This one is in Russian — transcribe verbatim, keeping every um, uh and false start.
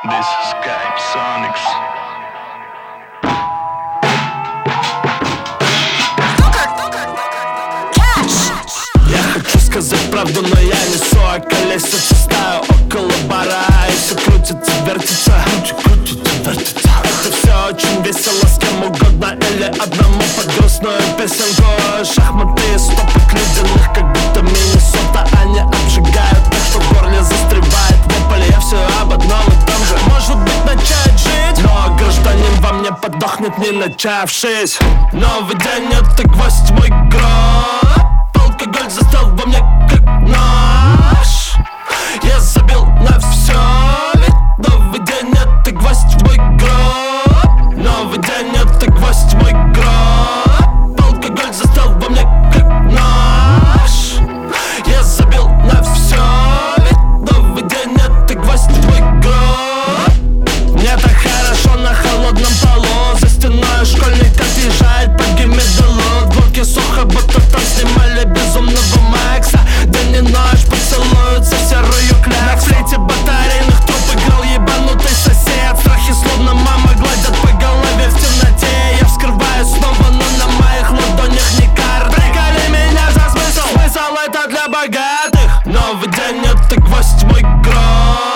This is Skype Sonics. Я хочу сказать правду, но я несу околесицу, стаю около бара, и все крутится, вертится, крутится, вертится. Это все очень весело, с кем угодно или одному под грустную песенку. Шахматы и стопы ледяных, как будто Миннесота. Они обжигают так, что в горле застревает вопль. Я все об одном и том же. Может быть, начать жить, но гражданин во мне подохнет, не начавшись. Новый день — это гвоздь в мой гроб. Алкоголь застал во мне как нож. Я забил на все, ведь новый день — это гвоздь в мой гроб. Новый день — это гвоздь в мой гроб. Алкоголь застал во мне как нож. Я забил на все, ведь новый день — это гвоздь в мой гроб. Мне так хорошо на холодном полу. За стеной школьник отъезжает по Гиммедалу. В водке сухо, будто там снимали Безумного Макса. День и ночь поцелуются в серую кляпсу. На флейте батарейных труб играл ебанутый сосед. Страхи словно мама гладят по голове в темноте. Я вскрываю снова, но на моих ладонях не карты. Приколи меня за смысл. Смысл — это для богатых. Новый день — это гвоздь в мой гроб.